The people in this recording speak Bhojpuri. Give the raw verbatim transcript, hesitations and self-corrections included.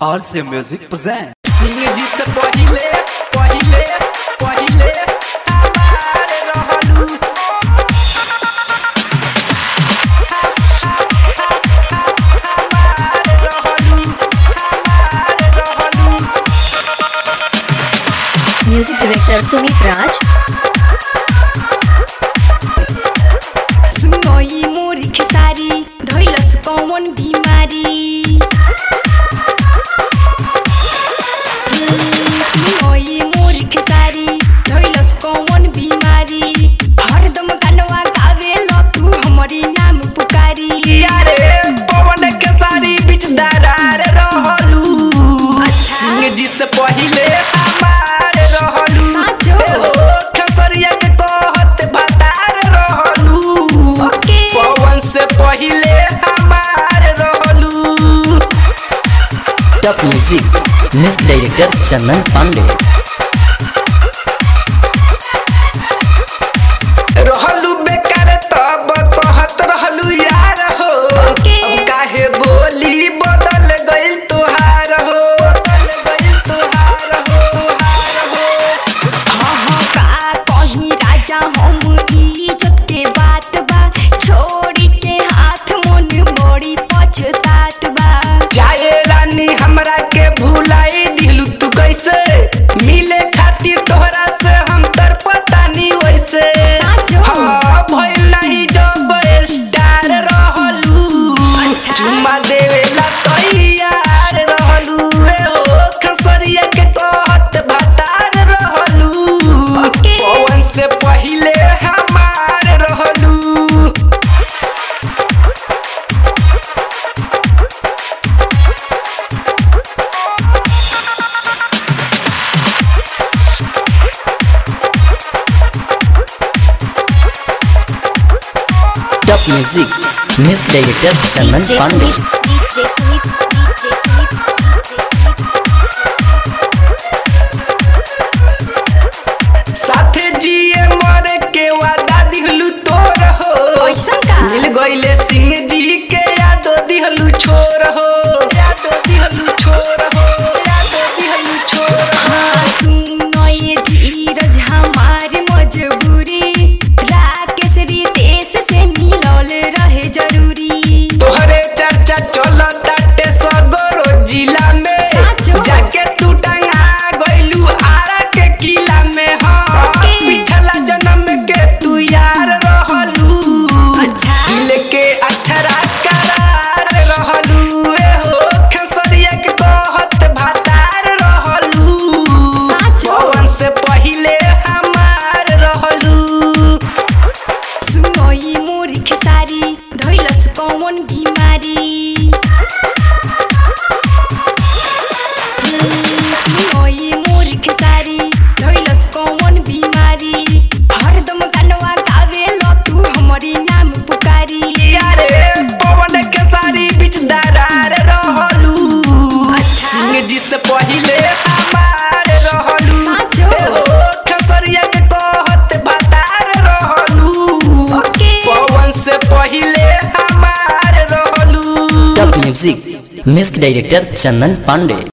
R C Music present Singh ji से पहिले पहिले पहिले हमारे रहलू हमारे रहलू हमारे रहलू म्यूजिक डायरेक्टर सुमित राज। सुनोई मोरी खेसारी धैलस कौन बीमारी सुनोई मोरी खेसारी धैलस कौन बीमारी हरदम गानवा गावे ल तू हमरी नाम पुकारी यारे पवन के सारी बीच दरार रहलू सिंह जी से पहिले हमारे रहलू साचो खसरिया के कहत भतार रहलू ओके पवन से पहिले हमारे रहलू top music music director Chandan Pandey. रहलू बेकार तब कहत रहलू यार हो ओके। अब काहे बोली बदल गइल तुहार हो बदल गइल तुहार हो तुहार हो हाँ हाँ का कहीं राजा हम इज्जत के बात बा छोड़ी के हाथ मन बड़ी पछतात बा चाहे रानी हमरा के भुलाई दिलू तू कैसे मिले खातिर तोहरा से हम तरपतानी वैसे साचो। हाँ भइल नहीं जब स्टार रहलू अच्छा। चुम्मा देवेला तैयार रहलू हे हो खसरिया के कहत भतार रहलू ओके। पवन से पहिले हमार रहलू top music music director Chandan DJ Pandey. Sumit DJ Sumit DJ Sumit साथे जिए मरे के वादा दिहलू तोर हो ऐसन का? मिल गइले सिंह जी के यादो दिहलू छोर हो यादो दिहलू छोर हो यादो दिहलू छोर हो हाँ सुनोए धीरज हमार मजबूरी राकेश रितेश से मिलल रहे जरूरी तोहरे चर्चा चलताटे सगरो जिला में साचो। जाके तू टंगा गइलू आरा के किला में हाँ ओके। पिछला जन्म के तू यार रहलू अच्छा। दिल के अक्षरा करार रहलू ए हो खसरिया के कहत भातार रहलू साचो। पवन से पहिले हमार रहलू सुनोई मोरी खेसारी धैलस कौन बीमारी सुनोई मोरी खेसारी धैलस कौन बीमारी हरदम गानवा गावे ल तू हमरी नाम पुकारी यारे पवन के सारी बीच दरार रहलू अच्छा। सिंह जी से पहिले हमार रहलू साचो। ए हो खसरिया के कहत भतार रहलू ओके। पवन से पहिले हमार रहलू top music music director Chandan Pandey.